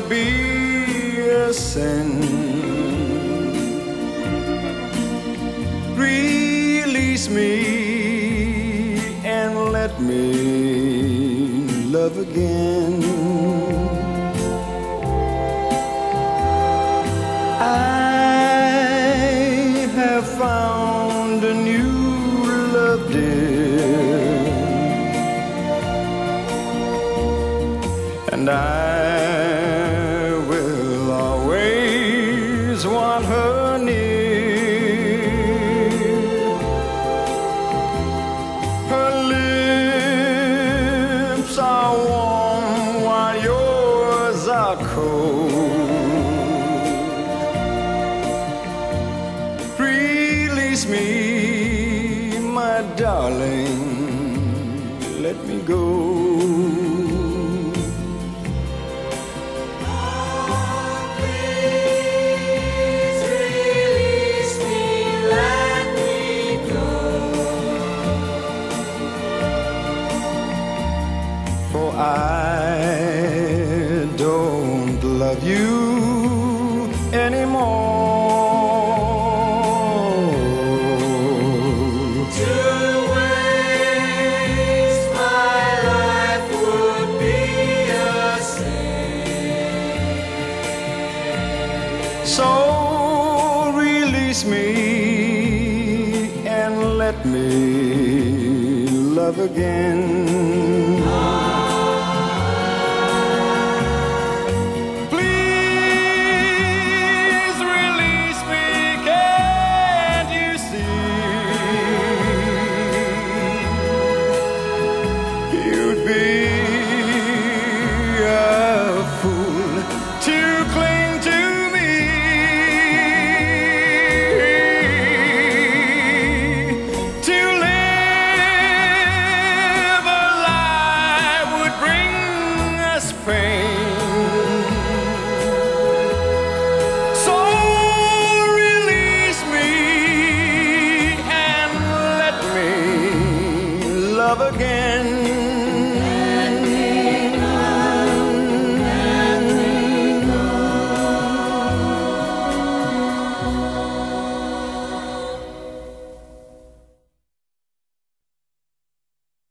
would be a sin. Release me and let me love again. I have found a new love, dear, and I will always want her near. Her lips are warm while yours are cold. Release me, my darling, let me go. For I don't love you anymore. To waste my life would be a sin. So release me and let me love again. So release me and let me love again.